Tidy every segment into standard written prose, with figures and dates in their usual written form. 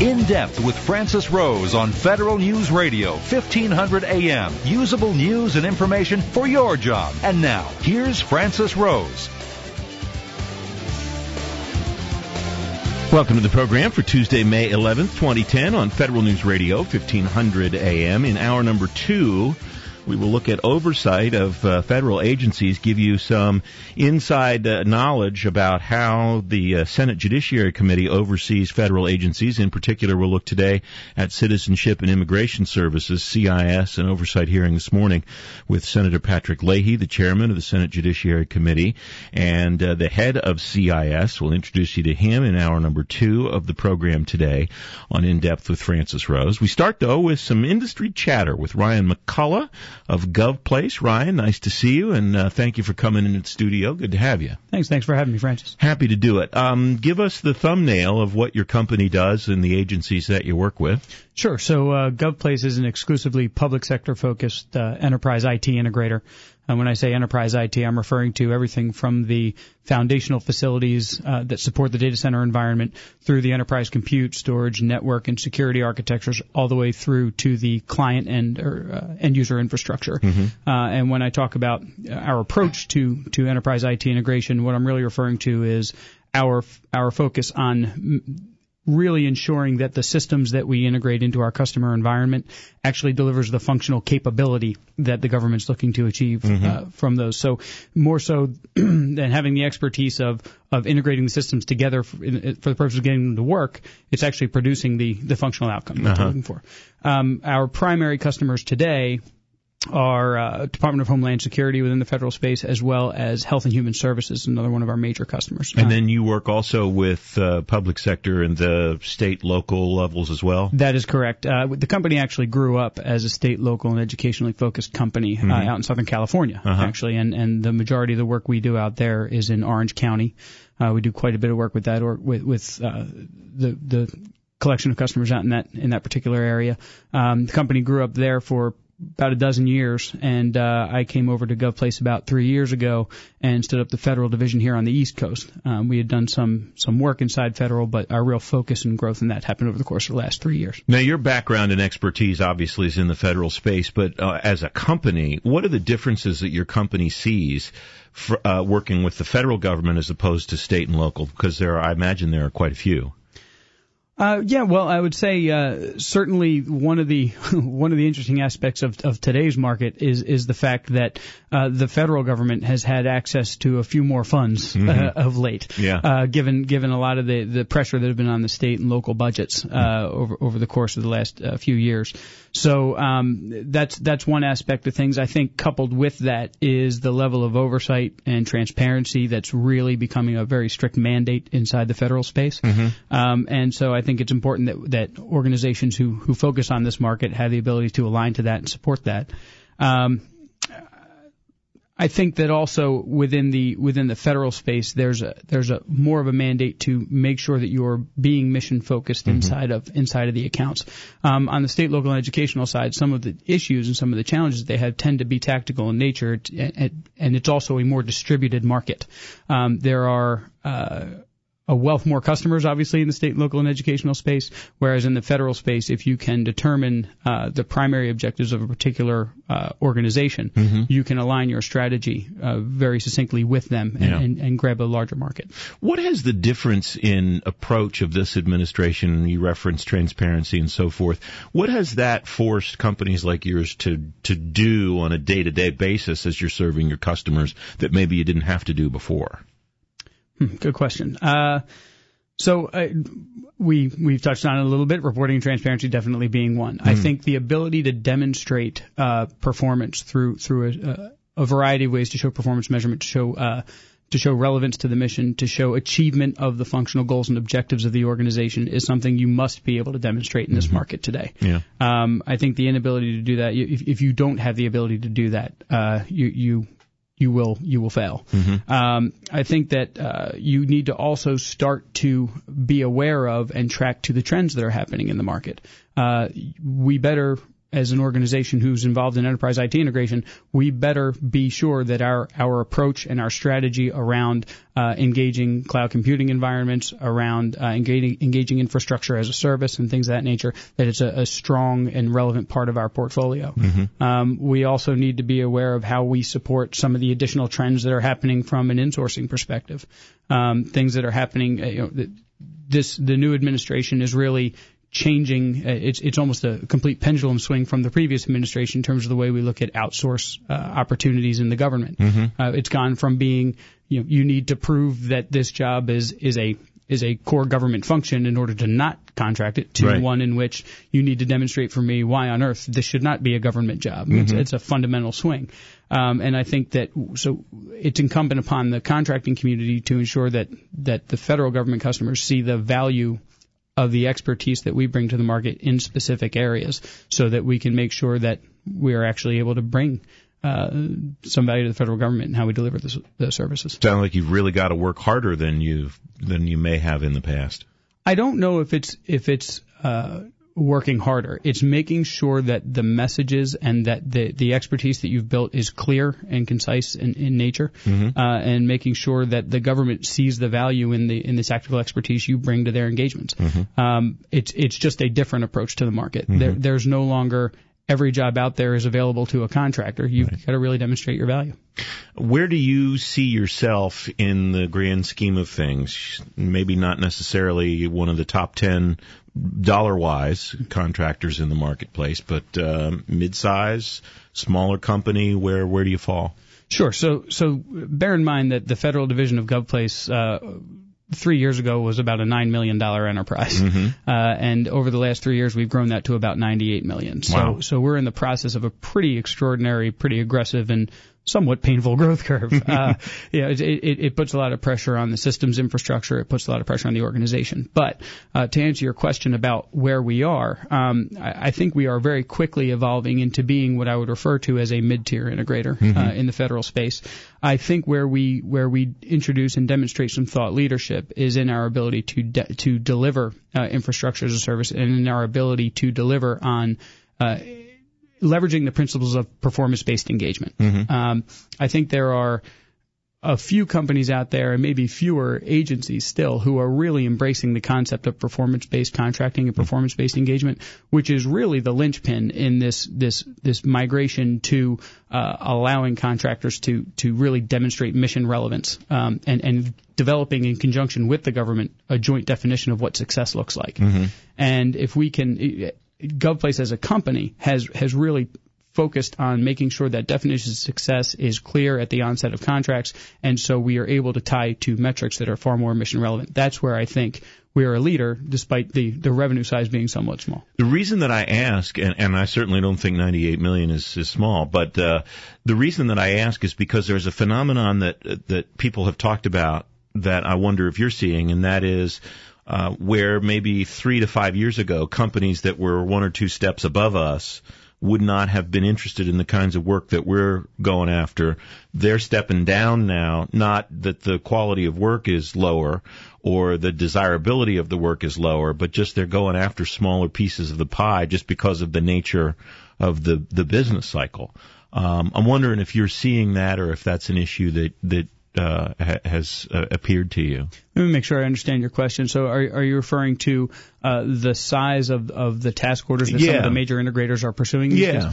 In Depth with Francis Rose on Federal News Radio, 1500 AM. Usable news and information for your job. And now, here's Francis Rose. Welcome to the program for Tuesday, May 11th, 2010 on Federal News Radio, 1500 AM. In hour number 2, we will look at oversight of federal agencies, give you some inside knowledge about how the Senate Judiciary Committee oversees federal agencies. In particular, we'll look today at Citizenship and Immigration Services, CIS, an oversight hearing this morning with Senator Patrick Leahy, the chairman of the Senate Judiciary Committee, and the head of CIS. We'll introduce you to him in hour number 2 of the program today on In Depth with Francis Rose. We start, though, with some industry chatter with Ryan McCullough of GovPlace. Ryan, nice to see you, and thank you for coming in the studio. Good to have you. Thanks for having me, Francis. Happy to do it. Give us the thumbnail of what your company does and the agencies that you work with. Sure. So GovPlace is an exclusively public sector-focused enterprise IT integrator. And when I say enterprise IT, I'm referring to everything from the foundational facilities that support the data center environment through the enterprise compute, storage, network, and security architectures, all the way through to the client and end user infrastructure. Mm-hmm. And when I talk about our approach to enterprise IT integration, what I'm really referring to is our focus on really ensuring that the systems that we integrate into our customer environment actually delivers the functional capability that the government's looking to achieve from those. So more so than having the expertise of integrating the systems together for the purpose of getting them to work, it's actually producing the functional outcome that we're looking for. Our primary customers today are Department of Homeland Security within the federal space, as well as Health and Human Services, another one of our major customers. And then you work also with public sector and the state, local levels as well? That is correct. The company actually grew up as a state, local, and educationally focused company out in Southern California, actually, and the majority of the work we do out there is in Orange County. We do quite a bit of work with that, or with the collection of customers out in that particular area. The company grew up there for about a dozen years, and I came over to GovPlace about 3 years ago and stood up the federal division here on the East Coast. We had done some work inside federal, but our real focus and growth in that happened over the course of the last 3 years. Now, your background and expertise obviously is in the federal space, but as a company, what are the differences that your company sees for, working with the federal government as opposed to state and local? Because I imagine there are quite a few. Well, I would say certainly one of the interesting aspects of today's market is the fact that the federal government has had access to a few more funds of late. Given a lot of the pressure that has been on the state and local budgets over the course of the last few years. So that's one aspect of things. I think coupled with that is the level of oversight and transparency that's really becoming a very strict mandate inside the federal space. And so I think it's important that organizations who focus on this market have the ability to align to that and support that. I think that also within the federal space, there's a more of a mandate to make sure that you're being mission focused inside of the accounts. On the state, local, and educational side, some of the issues and some of the challenges they have tend to be tactical in nature, and it's also a more distributed market. There are a wealth more customers, obviously, in the state, local, and educational space, whereas in the federal space, if you can determine the primary objectives of a particular organization, you can align your strategy very succinctly with them and grab a larger market. What has the difference in approach of this administration, you referenced transparency and so forth, what has that forced companies like yours to do on a day-to-day basis as you're serving your customers that maybe you didn't have to do before? Good question. So we've touched on it a little bit, reporting and transparency definitely being one. I think the ability to demonstrate performance through a variety of ways to show performance measurement, to show relevance to the mission, to show achievement of the functional goals and objectives of the organization is something you must be able to demonstrate in this market today. I think the inability to do that, if you don't have the ability to do that, you will fail. I think that you need to also start to be aware of and track to the trends that are happening in the market. We better as an organization who's involved in enterprise IT integration, we better be sure that our approach and our strategy around engaging cloud computing environments, around engaging infrastructure as a service and things of that nature, that it's a strong and relevant part of our portfolio. We also need to be aware of how we support some of the additional trends that are happening from an insourcing perspective. Things that are happening, the new administration is really changing. It's almost a complete pendulum swing from the previous administration in terms of the way we look at outsource opportunities in the government. It's gone from being, you need to prove that this job is a core government function in order to not contract it, to one in which you need to demonstrate for me why on earth this should not be a government job. It's a fundamental swing. And I think that so it's incumbent upon the contracting community to ensure that the federal government customers see the value of the expertise that we bring to the market in specific areas, so that we can make sure that we are actually able to bring some value to the federal government and how we deliver the services. Sounds like you've really got to work harder than you may have in the past. I don't know if it's working harder. It's making sure that the messages and that the expertise that you've built is clear and concise in nature, and making sure that the government sees the value in the tactical expertise you bring to their engagements. It's just a different approach to the market. There's no longer every job out there is available to a contractor. You've got to really demonstrate your value. Where do you see yourself in the grand scheme of things? Maybe not necessarily one of the top 10 dollar-wise contractors in the marketplace, but mid-size, smaller company, where do you fall? Sure. So bear in mind that the Federal Division of GovPlace 3 years ago was about a $9 million enterprise. And over the last 3 years, we've grown that to about $98 million. So we're in the process of a pretty extraordinary, pretty aggressive, and somewhat painful growth curve. It puts a lot of pressure on the systems infrastructure. It puts a lot of pressure on the organization. But to answer your question about where we are, I think we are very quickly evolving into being what I would refer to as a mid-tier integrator in the federal space. I think where we introduce and demonstrate some thought leadership is in our ability to deliver infrastructure as a service, and in our ability to deliver on leveraging the principles of performance-based engagement. I think there are a few companies out there, and maybe fewer agencies still, who are really embracing the concept of performance-based contracting and performance-based engagement, which is really the linchpin in this migration to allowing contractors to really demonstrate mission relevance, and developing in conjunction with the government a joint definition of what success looks like. And if we can, GovPlace as a company has really focused on making sure that definition of success is clear at the onset of contracts, and so we are able to tie to metrics that are far more mission relevant. That's where I think we are a leader, despite the revenue size being somewhat small. The reason that I ask, and I certainly don't think $98 million is small, but the reason that I ask is because there's a phenomenon that people have talked about that I wonder if you're seeing, and that is where maybe 3 to 5 years ago, companies that were 1 or 2 steps above us would not have been interested in the kinds of work that we're going after. They're stepping down now, not that the quality of work is lower or the desirability of the work is lower, but just they're going after smaller pieces of the pie just because of the nature of the business cycle. I'm wondering if you're seeing that, or if that's an issue that has appeared to you. Let me make sure I understand your question. So are you referring to the size of the task orders that some of the major integrators are pursuing these days?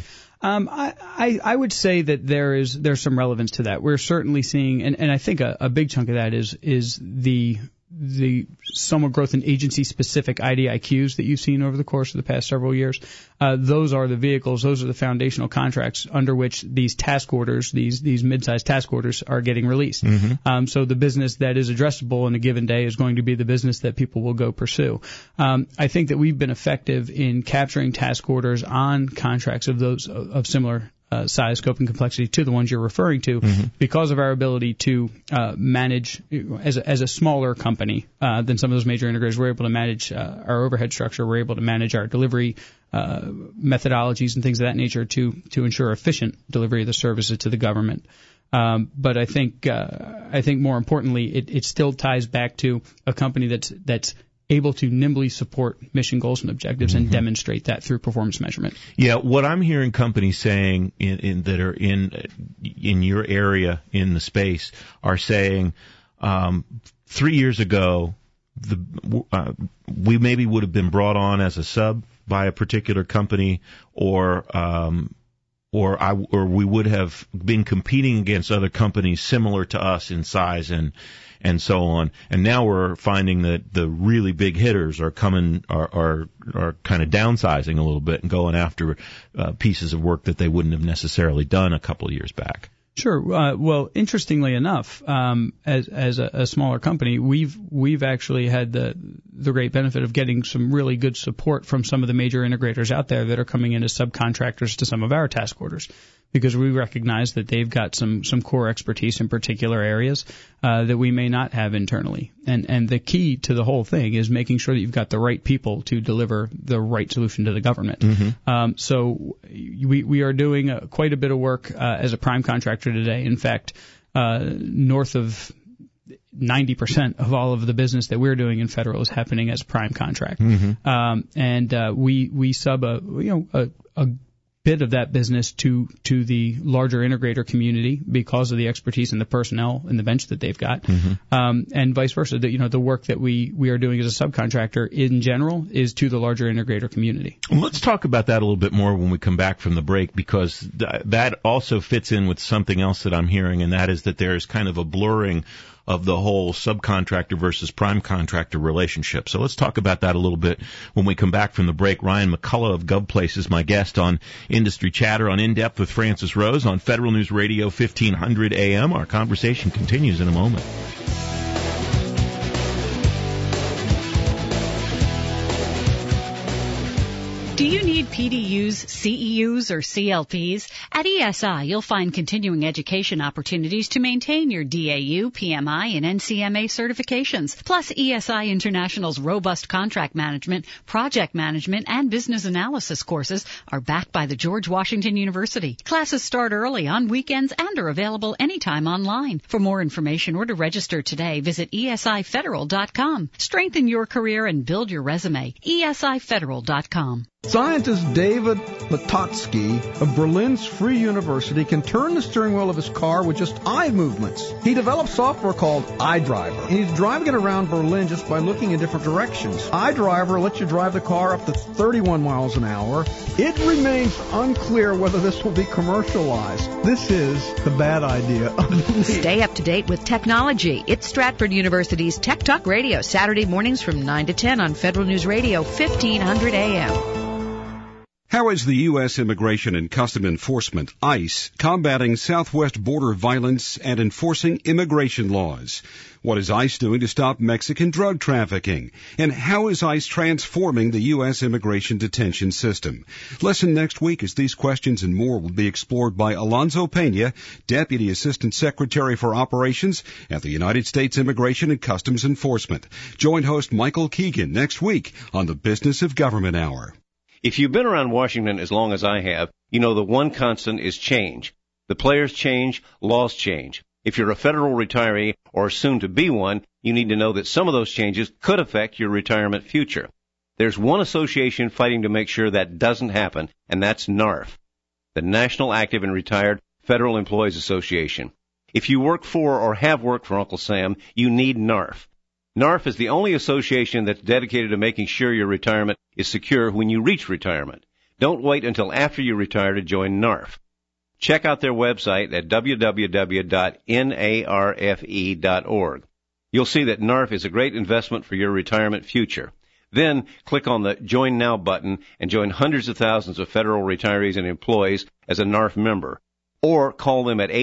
I would say that there's some relevance to that. We're certainly seeing, and I think a big chunk of that is the somewhat growth in agency-specific IDIQs that you've seen over the course of the past several years. Those are the vehicles, those are the foundational contracts under which these task orders, these mid-sized task orders, are getting released. So the business that is addressable in a given day is going to be the business that people will go pursue. I think that we've been effective in capturing task orders on contracts of similar size, scope, and complexity to the ones you're referring to, because of our ability to manage as a smaller company than some of those major integrators. We're able to manage our overhead structure. We're able to manage our delivery methodologies and things of that nature to ensure efficient delivery of the services to the government. But I think more importantly, it still ties back to a company that's able to nimbly support mission goals and objectives and demonstrate that through performance measurement. Yeah, what I'm hearing companies saying that are in your area in the space are saying 3 years ago we maybe would have been brought on as a sub by a particular company, or we would have been competing against other companies similar to us in size and so on. And now we're finding that the really big hitters are kind of downsizing a little bit and going after pieces of work that they wouldn't have necessarily done a couple of years back. Sure. Well, interestingly enough, as a smaller company, we've actually had the great benefit of getting some really good support from some of the major integrators out there that are coming in as subcontractors to some of our task orders, because we recognize that they've got some core expertise in particular areas that we may not have internally. And the key to the whole thing is making sure that you've got the right people to deliver the right solution to the government. So we are doing quite a bit of work as a prime contractor today. In fact, north of 90% of all of the business that we're doing in federal is happening as a prime contract. We sub a bit of that business to the larger integrator community because of the expertise and the personnel and the bench that they've got, and vice versa. The work that we are doing as a subcontractor in general is to the larger integrator community. Well, let's talk about that a little bit more when we come back from the break, because that also fits in with something else that I'm hearing, and that is that there is kind of a blurring of the whole subcontractor versus prime contractor relationship. So let's talk about that a little bit when we come back from the break. Ryan McCullough of GovPlace is my guest on Industry Chatter on In Depth with Francis Rose on Federal News Radio 1500 AM. Our conversation continues in a moment. Do you need PDUs, CEUs, or CLPs? At ESI, you'll find continuing education opportunities to maintain your DAU, PMI, and NCMA certifications. Plus, ESI International's robust contract management, project management, and business analysis courses are backed by the George Washington University. Classes start early on weekends and are available anytime online. For more information or to register today, visit esifederal.com. Strengthen your career and build your resume. esifederal.com. Scientist David Latotsky of Berlin's Free University can turn the steering wheel of his car with just eye movements. He developed software called iDriver, and he's driving it around Berlin just by looking in different directions. iDriver lets you drive the car up to 31 miles an hour. It remains unclear whether this will be commercialized. This is the bad idea of the week. Stay up to date with technology. It's Stratford University's Tech Talk Radio, Saturday mornings from 9 to 10 on Federal News Radio, 1500 AM. How is the U.S. Immigration and Customs Enforcement, ICE, combating southwest border violence and enforcing immigration laws? What is ICE doing to stop Mexican drug trafficking? And how is ICE transforming the U.S. immigration detention system? Listen next week as these questions and more will be explored by Alonzo Pena, Deputy Assistant Secretary for Operations at the United States Immigration and Customs Enforcement. Join host Michael Keegan next week on the Business of Government Hour. If you've been around Washington as long as I have, you know the one constant is change. The players change, laws change. If you're a federal retiree or soon to be one, you need to know that some of those changes could affect your retirement future. There's one association fighting to make sure that doesn't happen, and that's NARF, the National Active and Retired Federal Employees Association. If you work for or have worked for Uncle Sam, you need NARF. NARF is the only association that's dedicated to making sure your retirement is secure when you reach retirement. Don't wait until after you retire to join NARF. Check out their website at www.narfe.org. You'll see that NARF is a great investment for your retirement future. Then click on the Join Now button and join hundreds of thousands of federal retirees and employees as a NARF member. Or call them at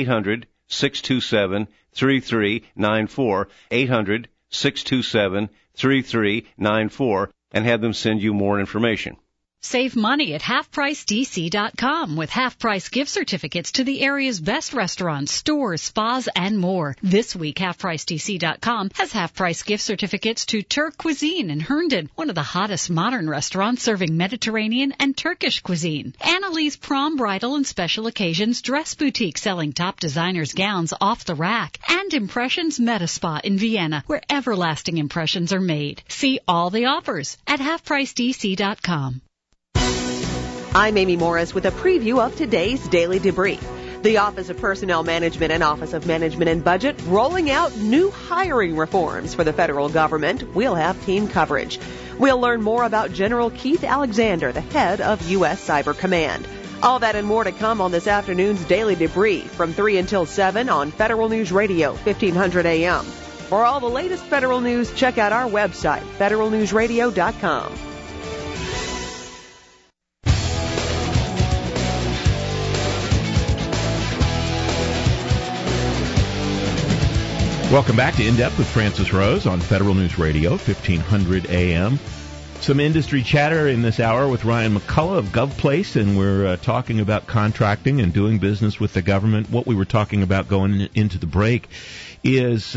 800-627-3394, 800-627-3394, and have them send you more information. Save money at halfpricedc.com with half-price gift certificates to the area's best restaurants, stores, spas, and more. This week, halfpricedc.com has half-price gift certificates to Turk Cuisine in Herndon, one of the hottest modern restaurants serving Mediterranean and Turkish cuisine. Annalise Prom Bridal and Special Occasions Dress Boutique selling top designers' gowns off the rack. And Impressions Metaspa in Vienna, where everlasting impressions are made. See all the offers at halfpricedc.com. I'm Amy Morris with a preview of today's Daily Debrief. The Office of Personnel Management and Office of Management and Budget rolling out new hiring reforms for the federal government. We'll have team coverage. We'll learn more about General Keith Alexander, the head of U.S. Cyber Command. All that and more to come on this afternoon's Daily Debrief from 3 until 7 on Federal News Radio, 1500 AM. For all the latest federal news, check out our website, federalnewsradio.com. Welcome back to In Depth with Francis Rose on Federal News Radio, 1500 AM. Some industry chatter in this hour with Ryan McCullough of GovPlace, and we're talking about contracting and doing business with the government. What we were talking about going into the break is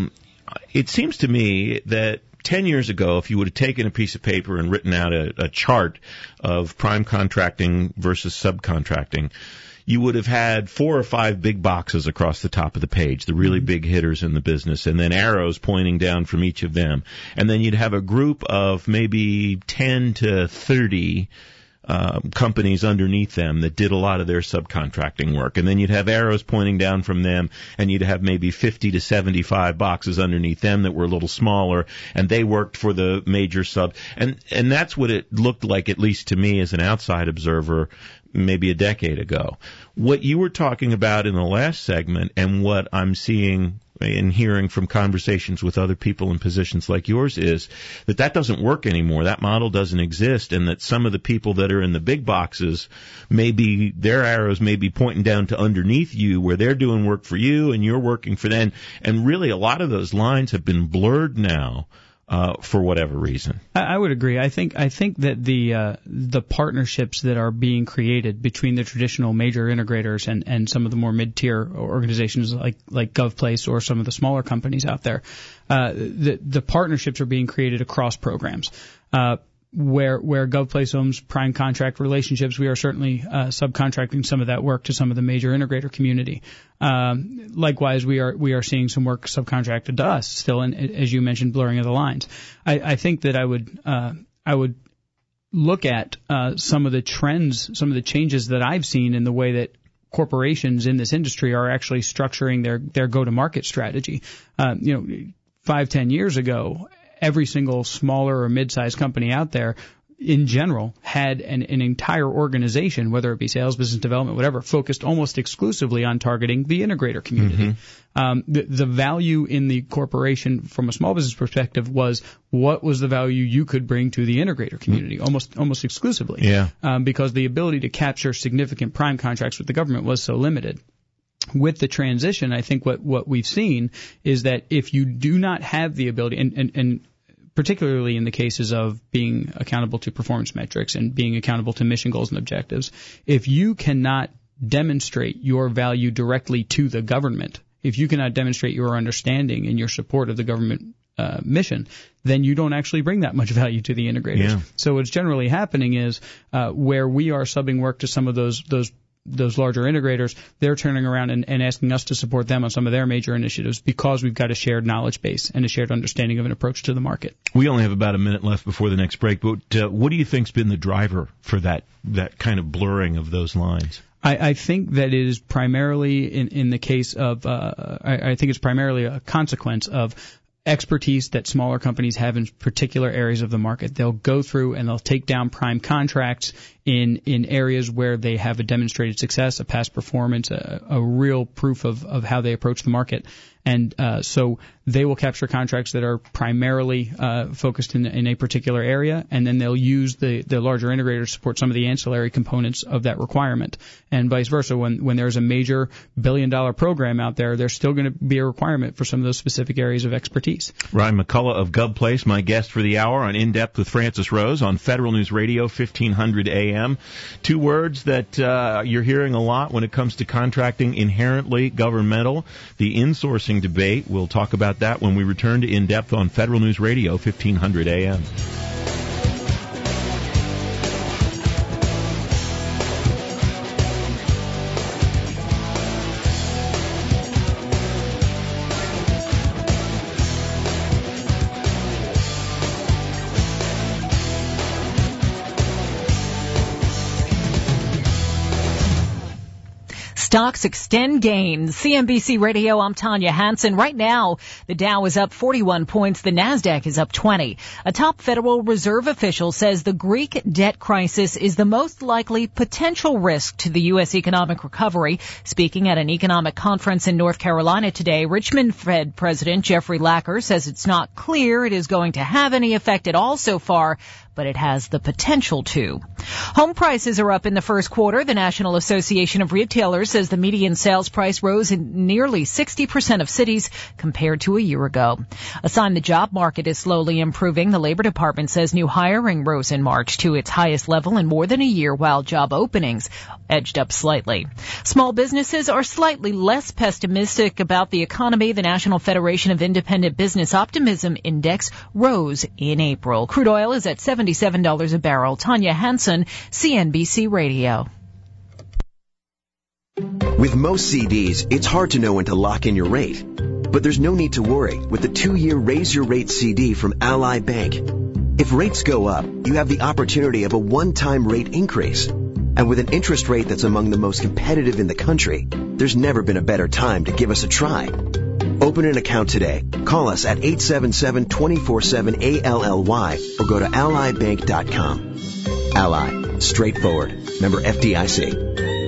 it seems to me that 10 years ago, if you would have taken a piece of paper and written out a chart of prime contracting versus subcontracting, you would have had 4 or 5 big boxes across the top of the page, the really big hitters in the business, and then arrows pointing down from each of them. And then you'd have a group of maybe 10 to 30 companies underneath them that did a lot of their subcontracting work. And then you'd have arrows pointing down from them, and you'd have maybe 50 to 75 boxes underneath them that were a little smaller, and they worked for the major sub. And that's what it looked like, at least to me as an outside observer, maybe a decade ago. What you were talking about in the last segment, and what I'm seeing and hearing from conversations with other people in positions like yours, is that doesn't work anymore. That model doesn't exist, and that some of the people that are in the big boxes, maybe their arrows may be pointing down to underneath you, where they're doing work for you and you're working for them. And really, a lot of those lines have been blurred now. For whatever reason. I would agree. I think that the partnerships that are being created between the traditional major integrators and some of the more mid-tier organizations like GovPlace or some of the smaller companies out there, the partnerships are being created across programs. Where GovPlace owns prime contract relationships, we are certainly subcontracting some of that work to some of the major integrator community. Likewise, we are seeing some work subcontracted to us still, and as you mentioned, blurring of the lines. I think that I would look at some of the trends, some of the changes that I've seen in the way that corporations in this industry are actually structuring their go-to-market strategy. 5-10 years ago, every single smaller or mid-sized company out there, in general, had an entire organization, whether it be sales, business development, whatever, focused almost exclusively on targeting the integrator community. Mm-hmm. The value in the corporation from a small business perspective was what was the value you could bring to the integrator community, almost exclusively. Yeah. Because the ability to capture significant prime contracts with the government was so limited. With the transition, I think what we've seen is that if you do not have the ability, and particularly in the cases of being accountable to performance metrics and being accountable to mission goals and objectives, if you cannot demonstrate your value directly to the government, if you cannot demonstrate your understanding and your support of the government mission, then you don't actually bring that much value to the integrators. Yeah. So what's generally happening is where we are subbing work to some of those larger integrators, they're turning around and asking us to support them on some of their major initiatives because we've got a shared knowledge base and a shared understanding of an approach to the market. We only have about a minute left before the next break, but what do you think's been the driver for that kind of blurring of those lines? I think that it is primarily in the case of I think it's primarily a consequence of expertise that smaller companies have in particular areas of the market. They'll go through and they'll take down prime contracts in areas where they have a demonstrated success, a past performance, a real proof of how they approach the market. And so they will capture contracts that are primarily focused in a particular area, and then they'll use the larger integrator to support some of the ancillary components of that requirement, and vice versa. When there's a major billion-dollar program out there, there's still going to be a requirement for some of those specific areas of expertise. Ryan McCullough of GovPlace, my guest for the hour on In Depth with Francis Rose on Federal News Radio, 1500 AM. Two words that you're hearing a lot when it comes to contracting: inherently governmental, the insourcing debate. We'll talk about that when we return to In Depth on Federal News Radio, 1500 AM. Stocks extend gains. CNBC Radio, I'm Tanya Hansen. Right now, the Dow is up 41 points. The Nasdaq is up 20. A top Federal Reserve official says the Greek debt crisis is the most likely potential risk to the U.S. economic recovery. Speaking at an economic conference in North Carolina today, Richmond Fed President Jeffrey Lacker says it's not clear it is going to have any effect at all so far, but it has the potential to. Home prices are up in the first quarter. The National Association of Retailers says the median sales price rose in nearly 60% of cities compared to a year ago. A sign the job market is slowly improving. The Labor Department says new hiring rose in March to its highest level in more than a year, while job openings edged up slightly. Small businesses are slightly less pessimistic about the economy. The National Federation of Independent Business Optimism Index rose in April. Crude oil is at $77 a barrel. Tanya Hansen, CNBC Radio. With most CDs, it's hard to know when to lock in your rate. But there's no need to worry with the 2-year Raise Your Rate CD from Ally Bank. If rates go up, you have the opportunity of a one-time rate increase. And with an interest rate that's among the most competitive in the country, there's never been a better time to give us a try. Open an account today. Call us at 877-247-ALLY or go to allybank.com. Ally. Straightforward. Member FDIC.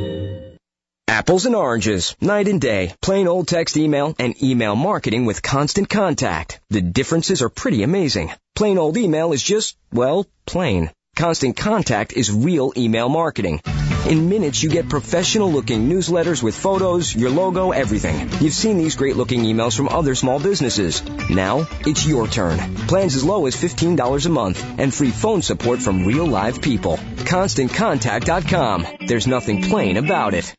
Apples and oranges, night and day, plain old text email, and email marketing with Constant Contact. The differences are pretty amazing. Plain old email is just, well, plain. Constant Contact is real email marketing. In minutes, you get professional-looking newsletters with photos, your logo, everything. You've seen these great-looking emails from other small businesses. Now, it's your turn. Plans as low as $15 a month and free phone support from real live people. ConstantContact.com. There's nothing plain about it.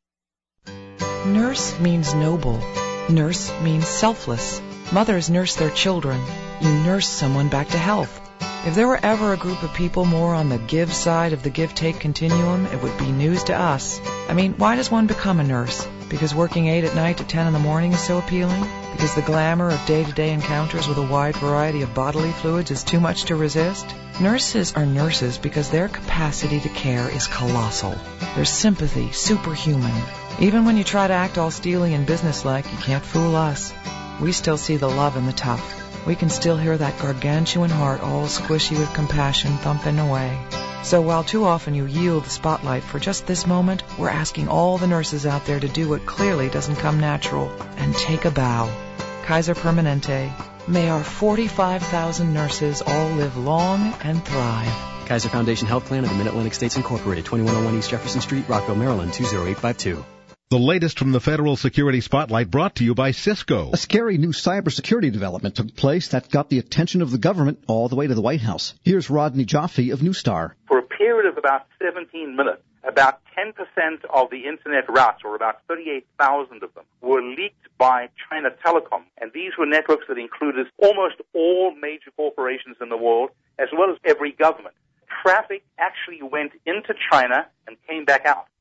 Nurse means noble. Nurse means selfless. Mothers nurse their children. You nurse someone back to health. If there were ever a group of people more on the give side of the give-take continuum, it would be news to us. I mean, why does one become a nurse? Because working 8 at night to 10 in the morning is so appealing? Because the glamour of day-to-day encounters with a wide variety of bodily fluids is too much to resist? Nurses are nurses because their capacity to care is colossal. Their sympathy superhuman. Even when you try to act all steely and businesslike, you can't fool us. We still see the love in the tough. We can still hear that gargantuan heart all squishy with compassion thumping away. So while too often you yield the spotlight for just this moment, we're asking all the nurses out there to do what clearly doesn't come natural and take a bow. Kaiser Permanente. May our 45,000 nurses all live long and thrive. Kaiser Foundation Health Plan of the Mid-Atlantic States Incorporated, 2101 East Jefferson Street, Rockville, Maryland, 20852. The latest from the Federal Security Spotlight brought to you by Cisco. A scary new cybersecurity development took place that got the attention of the government all the way to the White House. Here's Rodney Jaffe of Newstar. For a period of about 17 minutes, about 10% of the Internet routes, or about 38,000 of them, were leaked by China Telecom. And these were networks that included almost all major corporations in the world, as well as every government. Traffic actually went into China and came back out.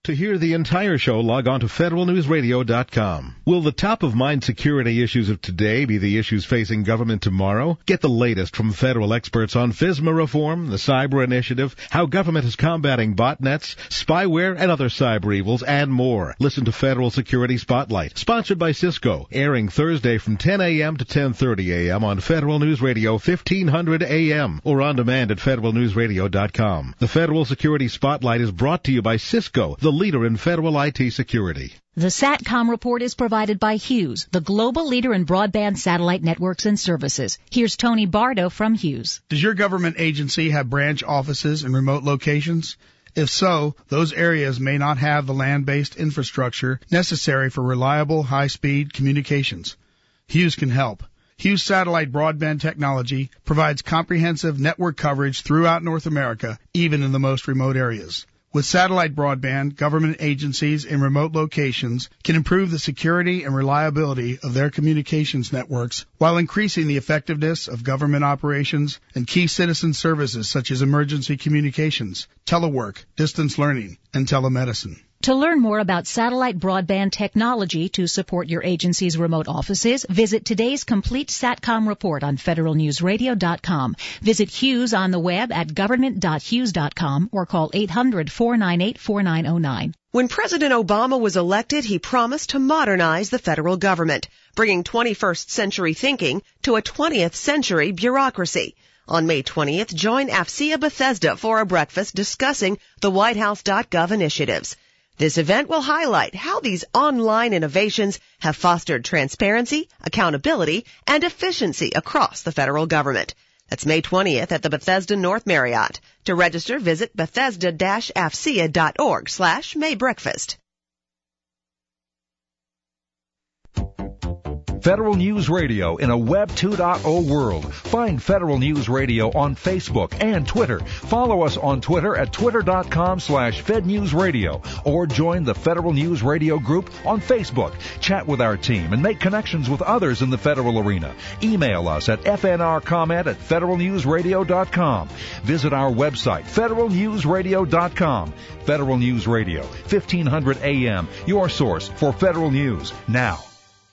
To hear the entire show, log on to federalnewsradio.com. Will the top-of-mind security issues of today be the issues facing government tomorrow? Get the latest from federal experts on FISMA reform, the cyber initiative, how government is combating botnets, spyware, and other cyber evils, and more. Listen to Federal Security Spotlight, sponsored by Cisco, airing Thursday from 10 a.m. to 10:30 a.m. on Federal News Radio 1500 a.m. or on demand at federalnewsradio.com. The Federal Security Spotlight is brought to you by Cisco, the leader in federal IT security. The SATCOM report is provided by Hughes, the global leader in broadband satellite networks and services. Here's Tony Bardo from Hughes. Does your government agency have branch offices in remote locations? If so, those areas may not have the land-based infrastructure necessary for reliable, high-speed communications. Hughes can help. Hughes Satellite Broadband Technology provides comprehensive network coverage throughout North America, even in the most remote areas. With satellite broadband, government agencies in remote locations can improve the security and reliability of their communications networks while increasing the effectiveness of government operations and key citizen services such as emergency communications, telework, distance learning, and telemedicine. To learn more about satellite broadband technology to support your agency's remote offices, visit today's complete SATCOM report on federalnewsradio.com. Visit Hughes on the web at government.hughes.com or call 800-498-4909. When President Obama was elected, he promised to modernize the federal government, bringing 21st century thinking to a 20th century bureaucracy. On May 20th, join AFCEA Bethesda for a breakfast discussing the WhiteHouse.gov initiatives. This event will highlight how these online innovations have fostered transparency, accountability, and efficiency across the federal government. That's May 20th at the Bethesda North Marriott. To register, visit bethesda-afcea.org/maybreakfast. Federal News Radio in a Web 2.0 world. Find Federal News Radio on Facebook and Twitter. Follow us on Twitter at twitter.com/FedNewsRadio or join the Federal News Radio group on Facebook. Chat with our team and make connections with others in the federal arena. Email us at fnrcomment@federalnewsradio.com. Visit our website, federalnewsradio.com. Federal News Radio, 1500 AM, your source for federal news now.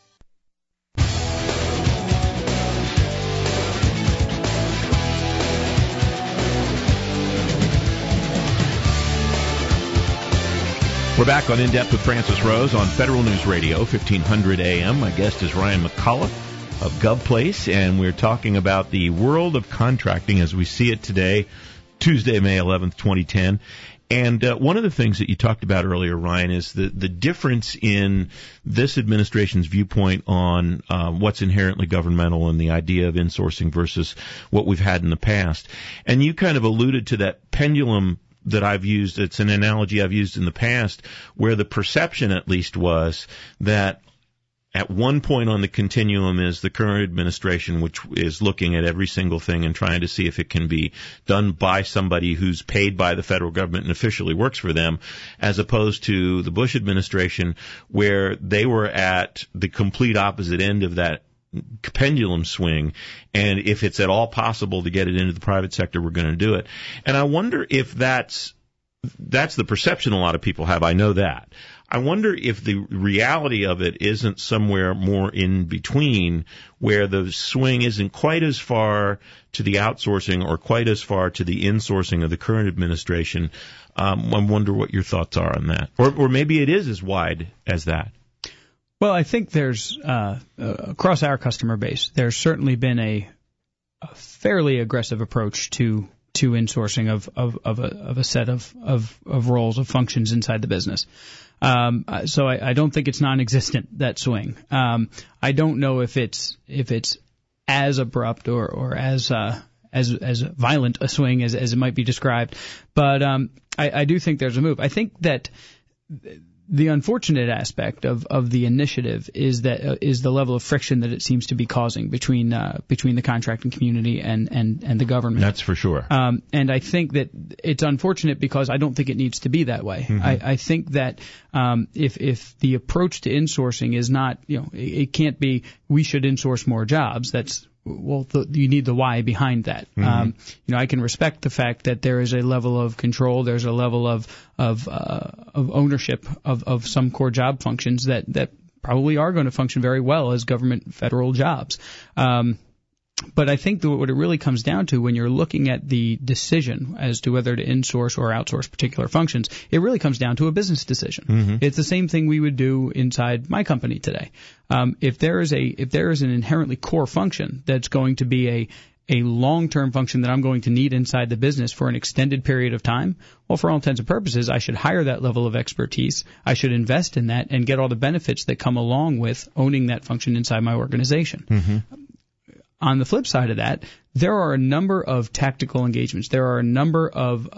We're back on In Depth with Francis Rose on Federal News Radio, 1500 AM. My guest is Ryan McCullough of GovPlace, and we're talking about the world of contracting as we see it today, Tuesday, May 11th, 2010. And one of the things that you talked about earlier, Ryan, is the difference in this administration's viewpoint on what's inherently governmental and the idea of insourcing versus what we've had in the past. And you kind of alluded to that pendulum that I've used. It's an analogy I've used in the past where the perception at least was that at one point on the continuum is the current administration, which is looking at every single thing and trying to see if it can be done by somebody who's paid by the federal government and officially works for them, as opposed to the Bush administration where they were at the complete opposite end of that pendulum swing, and if it's at all possible to get it into the private sector, we're going to do it. And I wonder if that's the perception a lot of people have. I know that. I wonder if the reality of it isn't somewhere more in between, where the swing isn't quite as far to the outsourcing or quite as far to the insourcing of the current administration. I wonder what your thoughts are on that. Or maybe it is as wide as that. Well, I think there's, across our customer base, there's certainly been a fairly aggressive approach to insourcing of a set of roles, of functions inside the business. So I don't think it's non-existent, that swing. I don't know if it's as abrupt or as violent a swing as it might be described, but I do think there's a move. I think that the unfortunate aspect of the initiative is the level of friction that it seems to be causing between the contracting community and the government. That's for sure. And I think that it's unfortunate because I don't think it needs to be that way. Mm-hmm. I think that if the approach to insourcing is not, it can't be we should insource more jobs. you need the why behind that. I can respect the fact that there is a level of control, there's a level of ownership of some core job functions that probably are going to function very well as government federal jobs. But I think that what it really comes down to when you're looking at the decision as to whether to insource or outsource particular functions, it really comes down to a business decision. It's the same thing we would do inside my company today. If there is an inherently core function that's going to be a long-term function that I'm going to need inside the business for an extended period of time, well, for all intents and purposes, I should hire that level of expertise. I should invest in that and get all the benefits that come along with owning that function inside my organization. On the flip side of that, there are a number of tactical engagements. There are a number of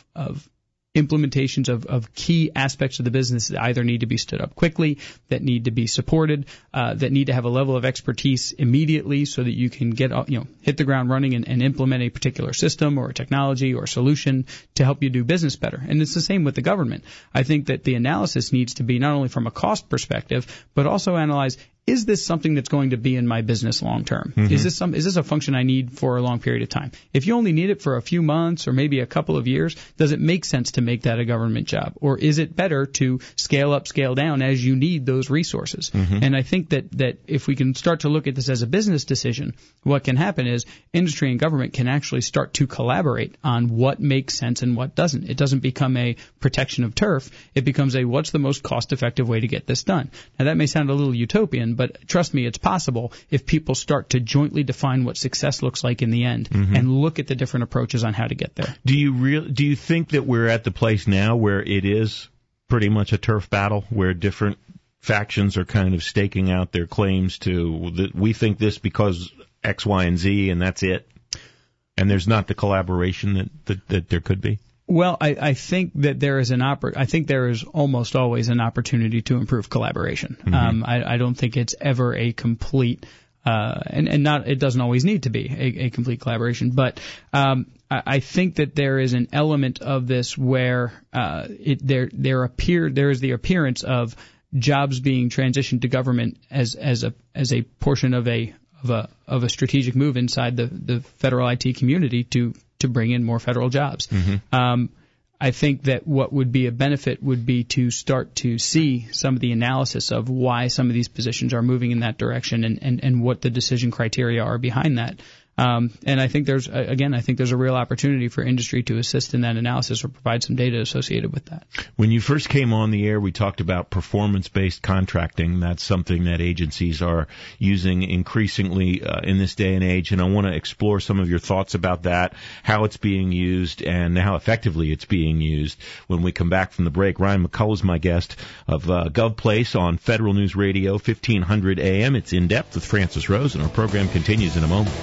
implementations of key aspects of the business that either need to be stood up quickly, that need to be supported, that need to have a level of expertise immediately so that you can hit the ground running and implement a particular system or a technology or a solution to help you do business better. And it's the same with the government. I think that the analysis needs to be not only from a cost perspective, but also analyze, is this something that's going to be in my business long term? Is this a function I need for a long period of time? If you only need it for a few months or maybe a couple of years, does it make sense to make that a government job? Or is it better to scale up, scale down as you need those resources? And I think that if we can start to look at this as a business decision, what can happen is industry and government can actually start to collaborate on what makes sense and what doesn't. It doesn't become a protection of turf. It becomes a what's the most cost-effective way to get this done. Now, that may sound a little utopian, but trust me, it's possible if people start to jointly define what success looks like in the end and look at the different approaches on how to get there. Do you think that we're at the place now where it is pretty much a turf battle, where different factions are kind of staking out their claims to that we think this because X, Y, and Z, and that's it, and there's not the collaboration that there could be? Well, I think that there is I think there is almost always an opportunity to improve collaboration. I don't think it's ever a complete, it doesn't always need to be a complete collaboration, but I think that there is an element of this where there is the appearance of jobs being transitioned to government as a portion of a strategic move inside the federal IT community to bring in more federal jobs. I think that what would be a benefit would be to start to see some of the analysis of why some of these positions are moving in that direction and what the decision criteria are behind that. And I think there's a real opportunity for industry to assist in that analysis or provide some data associated with that. When you first came on the air, we talked about performance-based contracting. That's something that agencies are using increasingly in this day and age, and I want to explore some of your thoughts about that, how it's being used, and how effectively it's being used when we come back from the break. Ryan McCullough is my guest of GovPlace on Federal News Radio, 1500 AM. It's In Depth with Francis Rose, and our program continues in a moment.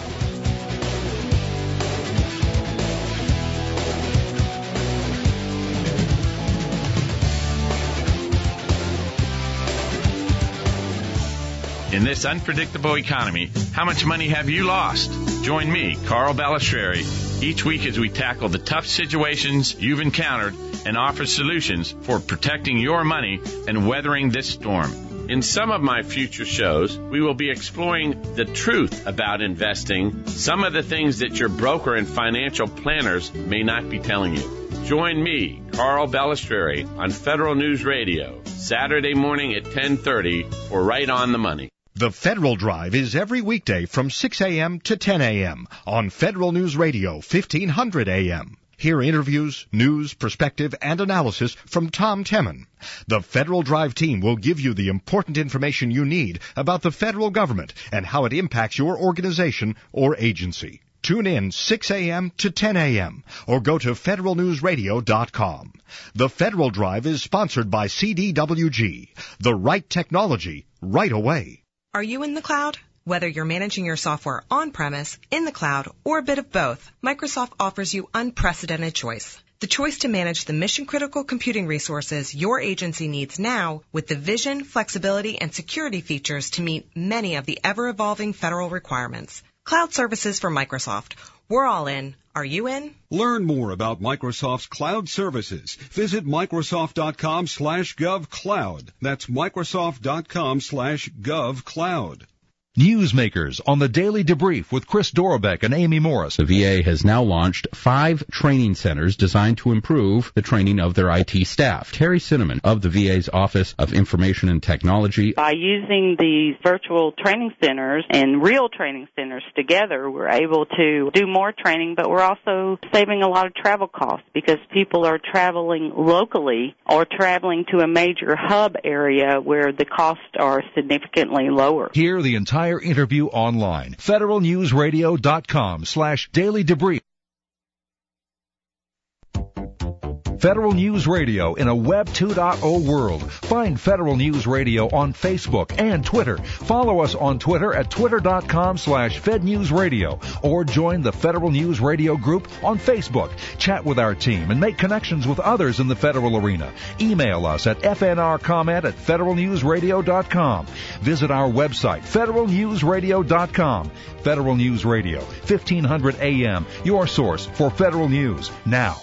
In this unpredictable economy, how much money have you lost? Join me, Carl Balistrieri, each week as we tackle the tough situations you've encountered and offer solutions for protecting your money and weathering this storm. In some of my future shows, we will be exploring the truth about investing, some of the things that your broker and financial planners may not be telling you. Join me, Carl Balistrieri, on Federal News Radio, Saturday morning at 10:30 for Right on the Money. The Federal Drive is every weekday from 6 a.m. to 10 a.m. on Federal News Radio, 1500 a.m. Hear interviews, news, perspective, and analysis from Tom Temin. The Federal Drive team will give you the important information you need about the federal government and how it impacts your organization or agency. Tune in 6 a.m. to 10 a.m. or go to federalnewsradio.com. The Federal Drive is sponsored by CDWG. The right technology, right away. Are you in the cloud? Whether you're managing your software on-premise, in the cloud, or a bit of both, Microsoft offers you unprecedented choice. The choice to manage the mission-critical computing resources your agency needs now with the vision, flexibility, and security features to meet many of the ever-evolving federal requirements. Cloud services for Microsoft. We're all in. Are you in? Learn more about Microsoft's cloud services. Visit Microsoft.com/GovCloud. That's Microsoft.com/GovCloud. Newsmakers on the Daily Debrief with Chris Dorbeck and Amy Morris. The VA has now launched 5 training centers designed to improve the training of their IT staff. Terry Cinnamon of the VA's Office of Information and Technology. By using these virtual training centers and real training centers together, we're able to do more training, but we're also saving a lot of travel costs because people are traveling locally or traveling to a major hub area where the costs are significantly lower. Hear the entire interview online. federalnewsradio.com/Daily Debrief. Federal News Radio in a Web 2.0 world. Find Federal News Radio on Facebook and Twitter. Follow us on Twitter at twitter.com/FedNewsRadio or join the Federal News Radio group on Facebook. Chat with our team and make connections with others in the federal arena. Email us at fnrcomment@federalnewsradio.com. Visit our website, federalnewsradio.com. Federal News Radio, 1500 AM, your source for federal news now.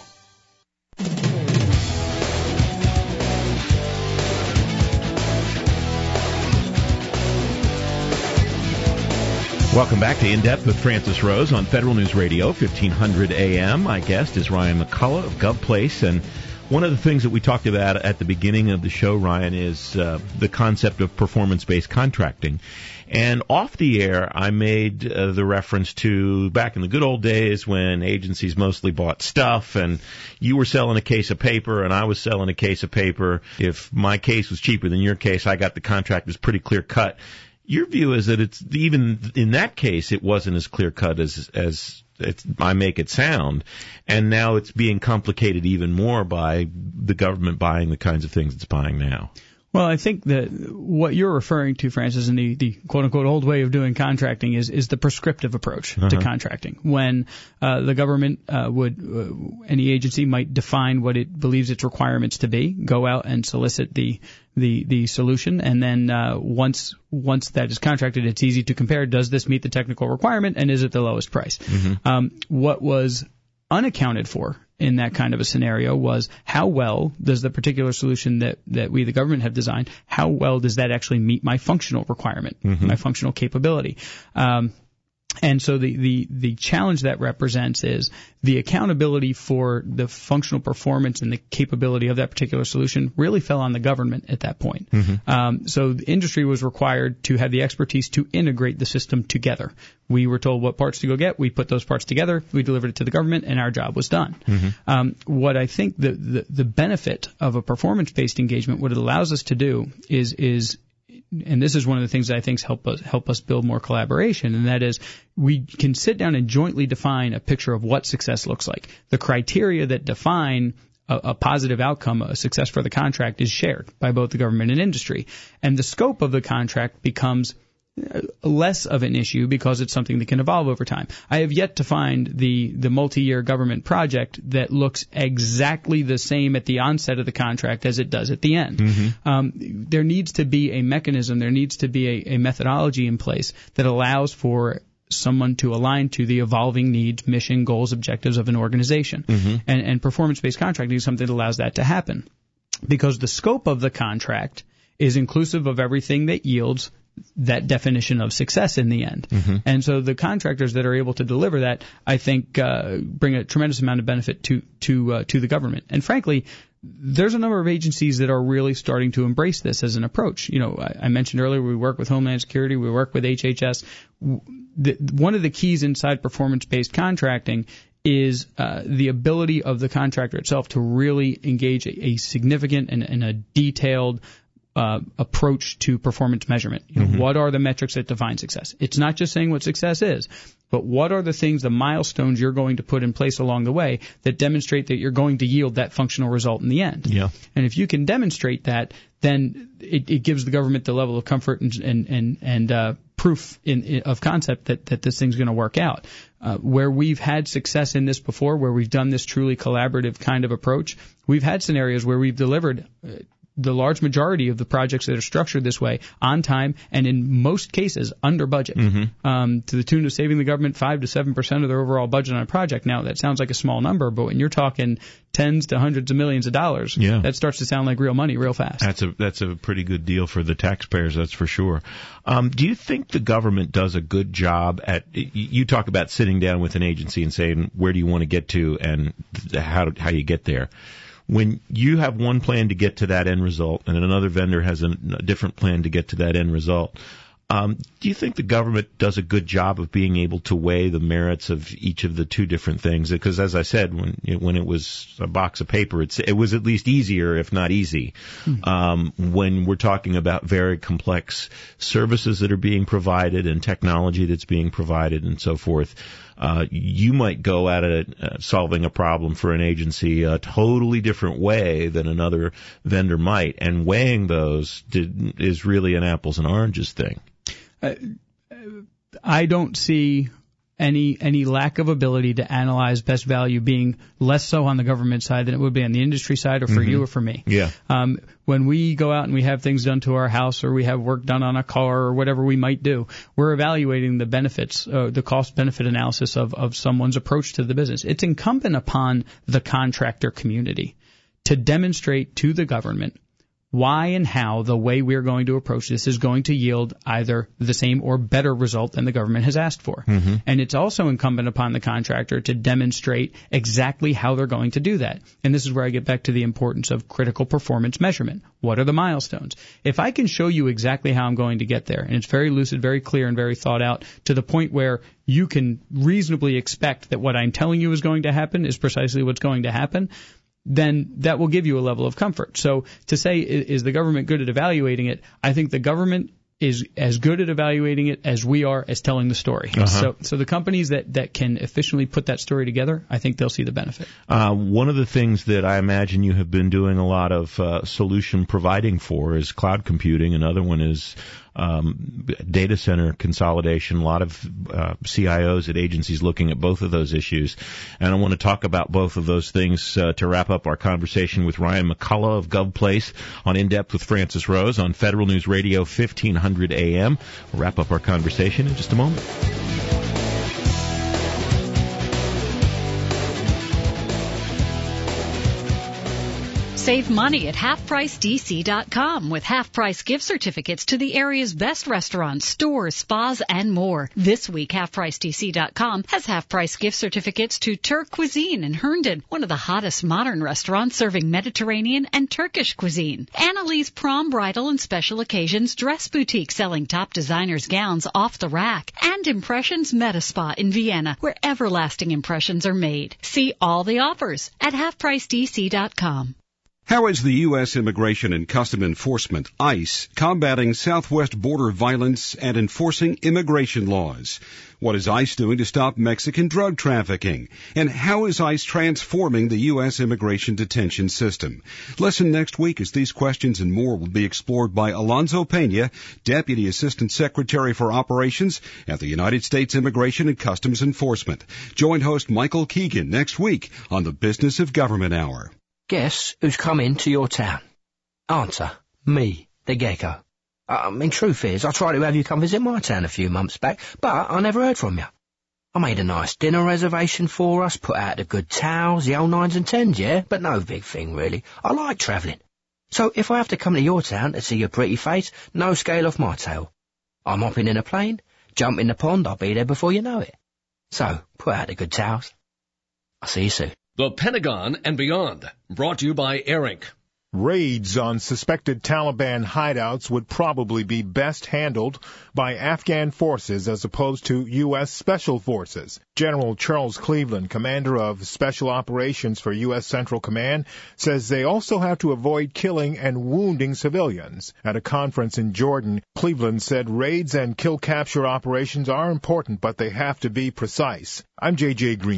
Welcome back to In Depth with Francis Rose on Federal News Radio, 1500 AM. My guest is Ryan McCullough of GovPlace, and one of the things that we talked about at the beginning of the show, Ryan, is the concept of performance-based contracting. And off the air, I made the reference to back in the good old days when agencies mostly bought stuff, and you were selling a case of paper and I was selling a case of paper. If my case was cheaper than your case, I got the contract. It was pretty clear cut. Your view is that it's even in that case, it wasn't as clear cut as I make it sound, and now it's being complicated even more by the government buying the kinds of things it's buying now. Well, I think that what you're referring to, Francis, in the quote-unquote old way of doing contracting is the prescriptive approach to contracting. When the government any agency might define what it believes its requirements to be, go out and solicit the solution, and then once that is contracted, it's easy to compare. Does this meet the technical requirement, and is it the lowest price? What was unaccounted for in that kind of a scenario was how well does the particular solution that we, the government, have designed, how well does that actually meet my functional requirement, my functional capability? And so the challenge that represents is the accountability for the functional performance and the capability of that particular solution really fell on the government at that point. So the industry was required to have the expertise to integrate the system together. We were told what parts to go get. We put those parts together. We delivered it to the government, and our job was done. What I think the benefit of a performance-based engagement, what it allows us to do is and this is one of the things that I think help us build more collaboration, and that is we can sit down and jointly define a picture of what success looks like. The criteria that define a positive outcome, a success for the contract, is shared by both the government and industry, and the scope of the contract becomes less of an issue because it's something that can evolve over time. I have yet to find the multi-year government project that looks exactly the same at the onset of the contract as it does at the end. There needs to be a mechanism, there needs to be a methodology in place that allows for someone to align to the evolving needs, mission, goals, objectives of an organization. And performance-based contracting is something that allows that to happen because the scope of the contract is inclusive of everything that yields that definition of success in the end. And so the contractors that are able to deliver that, I think, bring a tremendous amount of benefit to the government. And frankly, there's a number of agencies that are really starting to embrace this as an approach. You know, I mentioned earlier we work with Homeland Security, we work with HHS. One of the keys inside performance-based contracting is the ability of the contractor itself to really engage a significant and a detailed approach to performance measurement. You know, what are the metrics that define success? It's not just saying what success is, but what are the things, the milestones you're going to put in place along the way that demonstrate that you're going to yield that functional result in the end. And if you can demonstrate that, then it gives the government the level of comfort and proof of concept that this thing's going to work out. Where we've had success in this before, where we've done this truly collaborative kind of approach, we've had scenarios where we've delivered the large majority of the projects that are structured this way on time and in most cases under budget, to the tune of saving the government 5 to 7% of their overall budget on a project. Now, that sounds like a small number, but when you're talking tens to hundreds of millions of dollars, that starts to sound like real money real fast. That's a pretty good deal for the taxpayers, that's for sure. Do you think the government does a good job at, you talk about sitting down with an agency and saying, where do you want to get to and how you get there? When you have one plan to get to that end result and another vendor has a different plan to get to that end result, do you think the government does a good job of being able to weigh the merits of each of the two different things? Because as I said, when it was a box of paper, it was at least easier, if not easy. When we're talking about very complex services that are being provided and technology that's being provided and so forth, you might go at it solving a problem for an agency a totally different way than another vendor might, and weighing those is really an apples and oranges thing. I don't see any lack of ability to analyze best value being less so on the government side than it would be on the industry side or for you or for me. Yeah. When we go out and we have things done to our house or we have work done on a car or whatever we might do, we're evaluating the benefits, the cost-benefit analysis of someone's approach to the business. It's incumbent upon the contractor community to demonstrate to the government why and how the way we're going to approach this is going to yield either the same or better result than the government has asked for. And it's also incumbent upon the contractor to demonstrate exactly how they're going to do that. And this is where I get back to the importance of critical performance measurement. What are the milestones? If I can show you exactly how I'm going to get there, and it's very lucid, very clear, and very thought out to the point where you can reasonably expect that what I'm telling you is going to happen is precisely what's going to happen, then that will give you a level of comfort. So to say, is the government good at evaluating it? I think the government is as good at evaluating it as we are as telling the story. So the companies that can efficiently put that story together, I think they'll see the benefit. One of the things that I imagine you have been doing a lot of solution providing for is cloud computing. Another one is data center consolidation. A lot of CIOs at agencies looking at both of those issues. And I want to talk about both of those things to wrap up our conversation with Ryan McCullough of GovPlace on In Depth with Francis Rose on Federal News Radio 1500 AM. We'll wrap up our conversation in just a moment. Save money at halfpricedc.com with half-price gift certificates to the area's best restaurants, stores, spas, and more. This week, halfpricedc.com has half-price gift certificates to Turk Cuisine in Herndon, one of the hottest modern restaurants serving Mediterranean and Turkish cuisine. Annalise Prom Bridal and Special Occasions Dress Boutique selling top designers' gowns off the rack. And Impressions Meta Spa in Vienna, where everlasting impressions are made. See all the offers at halfpricedc.com. How is the U.S. Immigration and Customs Enforcement, ICE, combating southwest border violence and enforcing immigration laws? What is ICE doing to stop Mexican drug trafficking? And how is ICE transforming the U.S. immigration detention system? Listen next week as these questions and more will be explored by Alonzo Pena, Deputy Assistant Secretary for Operations at the United States Immigration and Customs Enforcement. Join host Michael Keegan next week on the Business of Government Hour. Guess who's come into your town? Answer, me, the gecko. Truth is, I tried to have you come visit my town a few months back, but I never heard from you. I made a nice dinner reservation for us, put out the good towels, the old 9s and 10s, yeah? But no big thing, really. I like travelling. So if I have to come to your town to see your pretty face, no scale off my tail. I'm hopping in a plane, jump in the pond, I'll be there before you know it. So, put out the good towels. I'll see you soon. The Pentagon and Beyond, brought to you by AIR-INC. Raids on suspected Taliban hideouts would probably be best handled by Afghan forces as opposed to U.S. Special Forces. General Charles Cleveland, commander of Special Operations for U.S. Central Command, says they also have to avoid killing and wounding civilians. At a conference in Jordan, Cleveland said raids and kill-capture operations are important, but they have to be precise. I'm J.J. Green.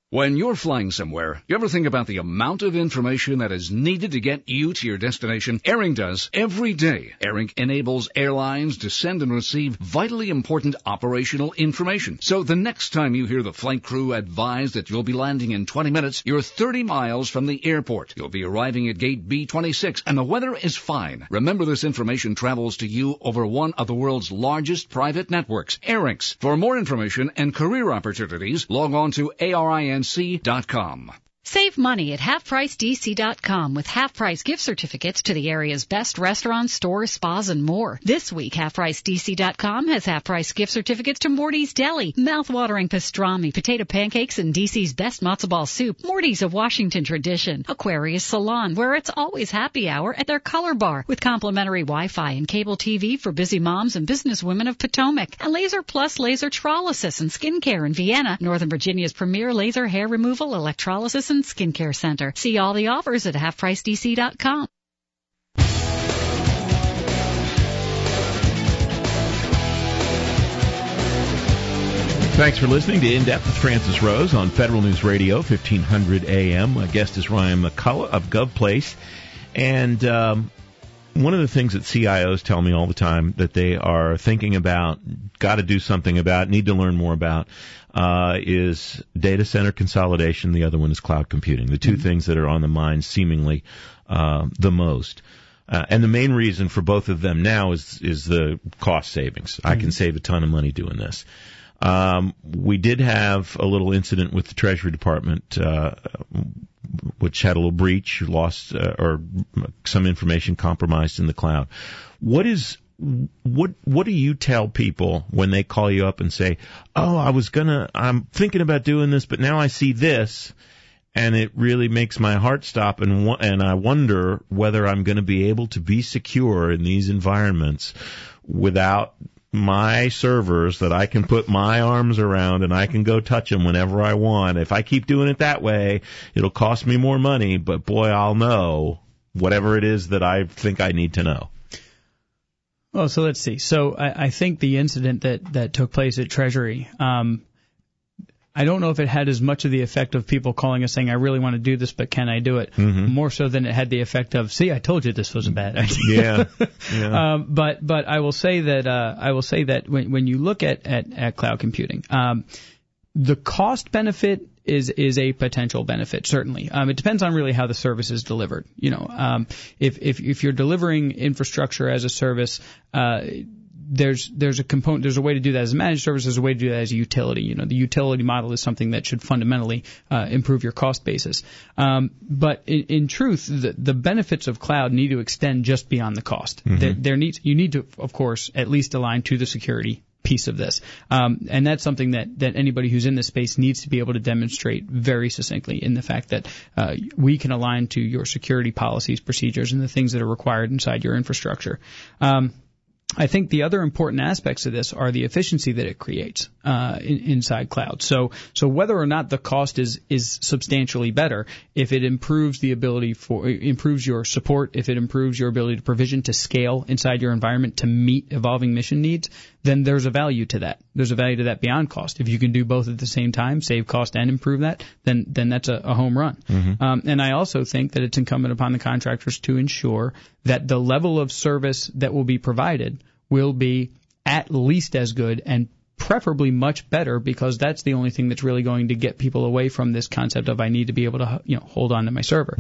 When you're flying somewhere, you ever think about the amount of information that is needed to get you to your destination? AirInc does every day. AirInc enables airlines to send and receive vitally important operational information. So the next time you hear the flight crew advise that you'll be landing in 20 minutes, you're 30 miles from the airport. You'll be arriving at gate B26, and the weather is fine. Remember, this information travels to you over one of the world's largest private networks, AirInc's. For more information and career opportunities, log on to ARINC.com. Save money at halfpricedc.com with half-price gift certificates to the area's best restaurants, stores, spas, and more. This week, halfpricedc.com has half-price gift certificates to Morty's Deli, mouth-watering pastrami, potato pancakes, and DC's best matzo ball soup, Morty's of Washington Tradition, Aquarius Salon, where it's always happy hour at their Color Bar, with complimentary Wi-Fi and cable TV for busy moms and businesswomen of Potomac, and Laser Plus Laser Trollysis and Skincare in Vienna, Northern Virginia's premier laser hair removal, electrolysis, and skincare center. See all the offers at halfpricedc.com. Thanks for listening to In Depth with Francis Rose on Federal News Radio, 1500 AM. My guest is Ryan McCullough of GovPlace. And one of the things that CIOs tell me all the time that they are thinking about, got to do something about, need to learn more about, is data center consolidation. The other one is cloud computing. The two things that are on the mind seemingly the most. And the main reason for both of them now is the cost savings. I can save a ton of money doing this. We did have a little incident with the Treasury Department, which had a little breach, lost or some information compromised in the cloud. What do you tell people when they call you up and say, "Oh, I'm thinking about doing this, but now I see this, and it really makes my heart stop, and I wonder whether I'm going to be able to be secure in these environments without my servers that I can put my arms around and I can go touch them whenever I want. If I keep doing it that way, it'll cost me more money, but boy, I'll know whatever it is that I think I need to know." Well, so let's see. So I think the incident that took place at Treasury, I don't know if it had as much of the effect of people calling us saying, "I really want to do this, but can I do it?" More so than it had the effect of, "See, I told you this was a bad idea." Yeah. But I will say that when you look at cloud computing, the cost benefit is a potential benefit, certainly. It depends on really how the service is delivered. If you're delivering infrastructure as a service, there's a way to do that as a managed service. There's a way to do that as a utility. The utility model is something that should fundamentally improve your cost basis. But in truth, the benefits of cloud need to extend just beyond the cost. You need to, of course, at least align to the security piece of this. And that's something that anybody who's in this space needs to be able to demonstrate very succinctly, in the fact that we can align to your security policies, procedures, and the things that are required inside your infrastructure. I think the other important aspects of this are the efficiency that it creates inside cloud. So whether or not the cost is substantially better, if it improves improves your support, if it improves your ability to provision, to scale inside your environment to meet evolving mission needs, then there's a value to that. There's a value to that beyond cost. If you can do both at the same time, save cost and improve that, then that's a home run. And I also think that it's incumbent upon the contractors to ensure that the level of service that will be provided will be at least as good and preferably much better, because that's the only thing that's really going to get people away from this concept of I need to be able to hold on to my server.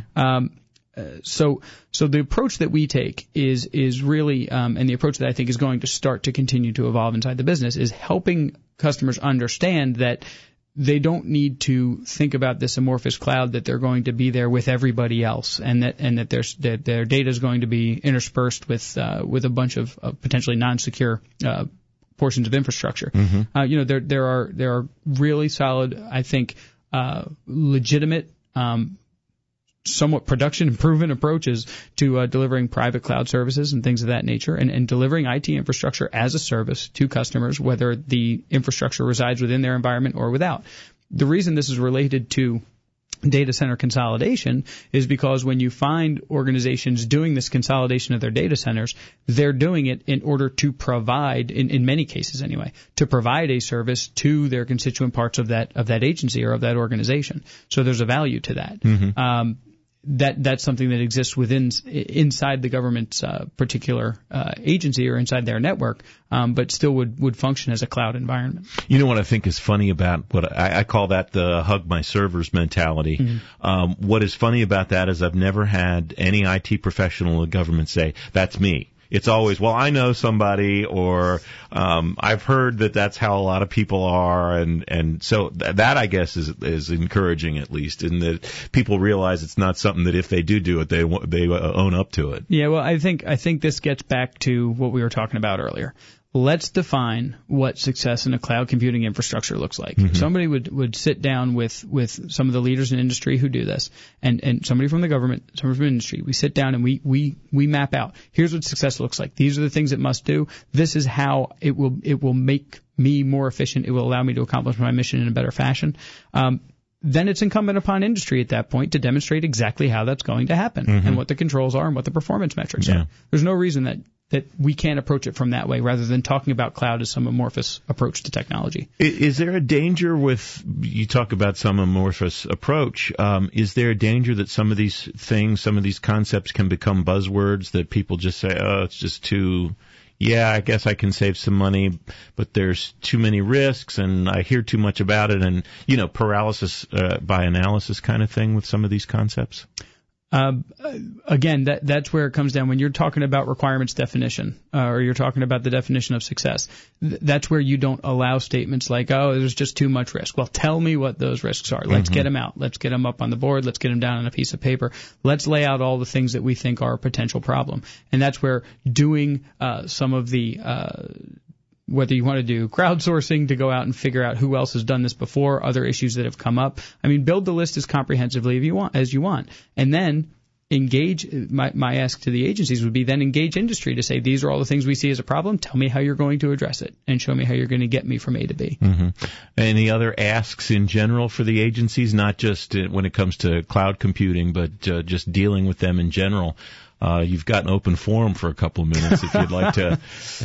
So the approach that we take is really, and the approach that I think is going to start to continue to evolve inside the business, is helping customers understand that they don't need to think about this amorphous cloud, that they're going to be there with everybody else, and that their data is going to be interspersed with a bunch of potentially non-secure portions of infrastructure. There are really solid, I think, legitimate, somewhat production improvement approaches to delivering private cloud services and things of that nature, and delivering IT infrastructure as a service to customers, whether the infrastructure resides within their environment or without. The reason this is related to data center consolidation is because when you find organizations doing this consolidation of their data centers, they're doing it in order to provide, in many cases anyway, to provide a service to their constituent parts of that agency or of that organization. So there's a value to that. Mm-hmm. That's something that exists inside the government's particular agency or inside their network, but still would function as a cloud environment. You know what I think is funny about what I call that the hug my servers mentality. Mm-hmm. What is funny about that is I've never had any IT professional in the government say, that's me. It's always, well, I know somebody, or I've heard that that's how a lot of people are, and so that I guess is encouraging, at least, in that people realize it's not something that if they do it, they own up to it. Yeah, well, I think this gets back to what we were talking about earlier. Let's define what success in a cloud computing infrastructure looks like. Mm-hmm. Somebody would sit down with some of the leaders in industry who do this, and somebody from the government, somebody from industry. We sit down and we map out. Here's what success looks like. These are the things it must do. This is how it will make me more efficient. It will allow me to accomplish my mission in a better fashion. Then it's incumbent upon industry at that point to demonstrate exactly how that's going to happen, mm-hmm. and what the controls are and what the performance metrics are. There's no reason that we can't approach it from that way rather than talking about cloud as some amorphous approach to technology. Is there a danger with, you talk about some amorphous approach, is there a danger that some of these things, some of these concepts can become buzzwords that people just say, oh, it's just too, yeah, I guess I can save some money, but there's too many risks and I hear too much about it, and, paralysis by analysis kind of thing with some of these concepts? Again, that's where it comes down. When you're talking about requirements definition, or you're talking about the definition of success, that's where you don't allow statements like, oh, there's just too much risk. Well, tell me what those risks are. Let's get them out. Let's get them up on the board. Let's get them down on a piece of paper. Let's lay out all the things that we think are a potential problem. And that's where doing some of the whether you want to do crowdsourcing to go out and figure out who else has done this before, other issues that have come up. I mean, build the list as comprehensively as you want. And then engage, my ask to the agencies would be then engage industry to say, these are all the things we see as a problem. Tell me how you're going to address it and show me how you're going to get me from A to B. Mm-hmm. Any other asks in general for the agencies, not just when it comes to cloud computing, but just dealing with them in general? You've got an open forum for a couple of minutes if you'd like to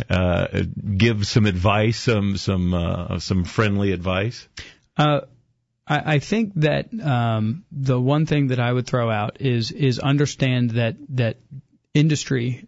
give some advice, some friendly advice. I think that the one thing that I would throw out is understand that industry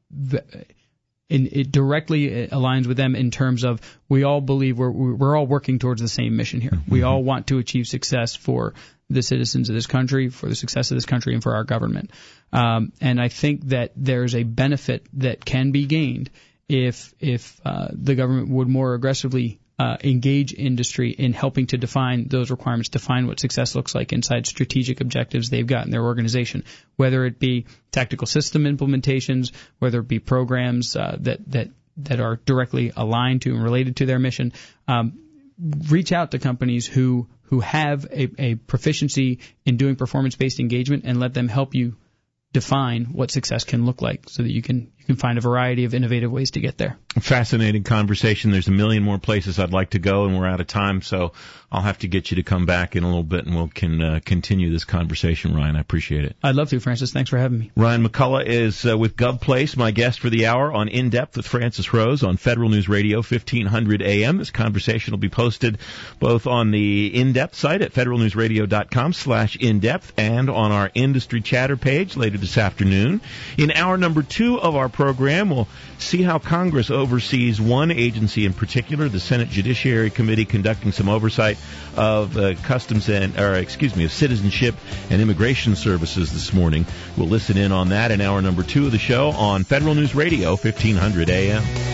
it directly aligns with them in terms of we all believe we're all working towards the same mission here. Mm-hmm. We all want to achieve success for the citizens of this country, for the success of this country, and for our government. And I think that there's a benefit that can be gained if the government would more aggressively engage industry in helping to define those requirements, define what success looks like inside strategic objectives they've got in their organization, whether it be tactical system implementations, whether it be programs that are directly aligned to and related to their mission. Reach out to companies who have a proficiency in doing performance-based engagement and let them help you define what success can look like so that you can find a variety of innovative ways to get there. Fascinating conversation. There's a million more places I'd like to go, and we're out of time, so I'll have to get you to come back in a little bit, and we'll continue this conversation, Ryan. I appreciate it. I'd love to, Francis. Thanks for having me. Ryan McCullough is with GovPlace, my guest for the hour on In Depth with Francis Rose on Federal News Radio, 1500 AM. This conversation will be posted both on the In Depth site at federalnewsradio.com/indepth and on our Industry Chatter page later this afternoon. In hour number 2 of our program, we'll see how Congress oversees one agency in particular, the Senate Judiciary Committee, conducting some oversight of of Citizenship and Immigration Services this morning. We'll listen in on that in hour number 2 of the show on Federal News Radio, 1500 AM.